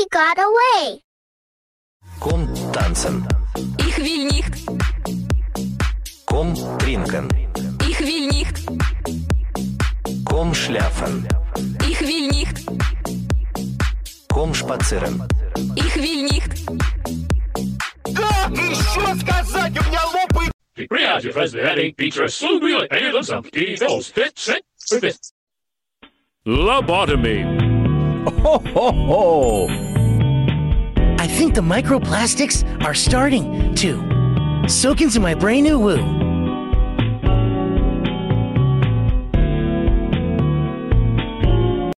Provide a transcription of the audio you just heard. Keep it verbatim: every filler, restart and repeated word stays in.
got away. Komm tanzen. Ich will nicht. Komm trinken. Ich will nicht. Komm schlafen. Ich will nicht. Komm spazieren. Ich will nicht. Как еще сказать? У меня лопает... Предприятие развяли, Питер, слугует, элен, замки, филс, фит, сет, фит. Lobotomy. Ho, ho, ho. I think the microplastics are starting to soak into my brain new woo.